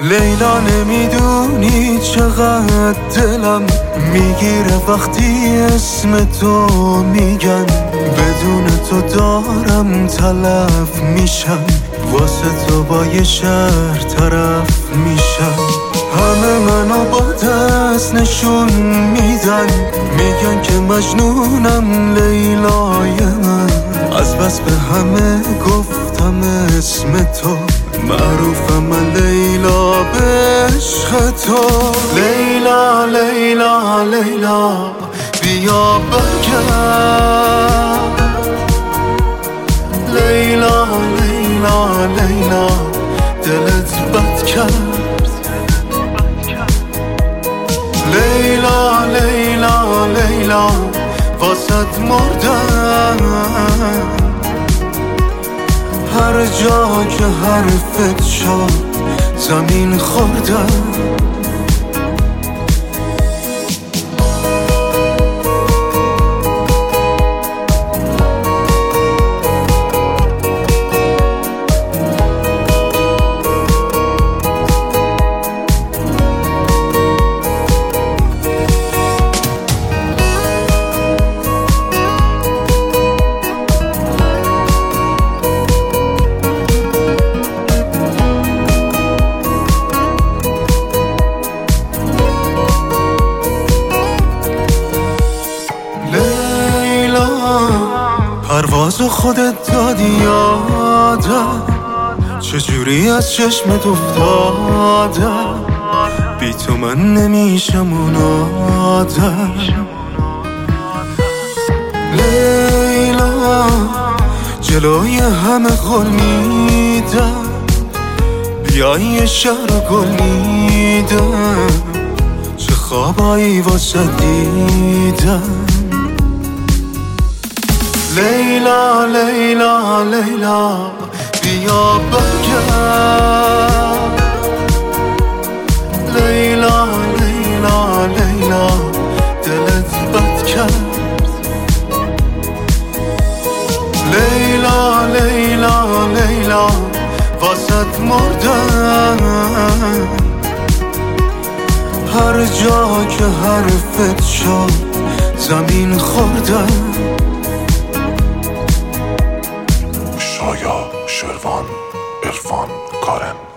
لیلا نمیدونی چقدر دلم میگیره وقتی اسم تو میگن، بدون تو دارم تلف میشم، واسه تو با یه شهر طرف میشم. همه منو با دست نشون میدن، میگن که مجنونم لیلای من، از بس به همه گفتم اسم تو، معروفم من لیلا به عشق تو. لیلا لیلا لیلا بیا برگرد، لیلا لیلا لیلا دلت بد کرد، لیلا لیلا لیلا واسد مردم، هر جا که حرفت شد زمین خوردم. پروازو خودت دادی یادم، چجوری از چشمت افتادم، بی تو من نمیشم اون آدم. لیلا جلوی همه قول میدم، بیای یه شهر گل میدم، چه خوابایی واسه دیدم. لیلا لیلا لیلا بیا برگرد، لیلا لیلا لیلا دلت بد کرد، لیلا لیلا لیلا واسد مردم، هر جا که حرفت شد زمین خوردم. شایا، شروان، عرفان، کارن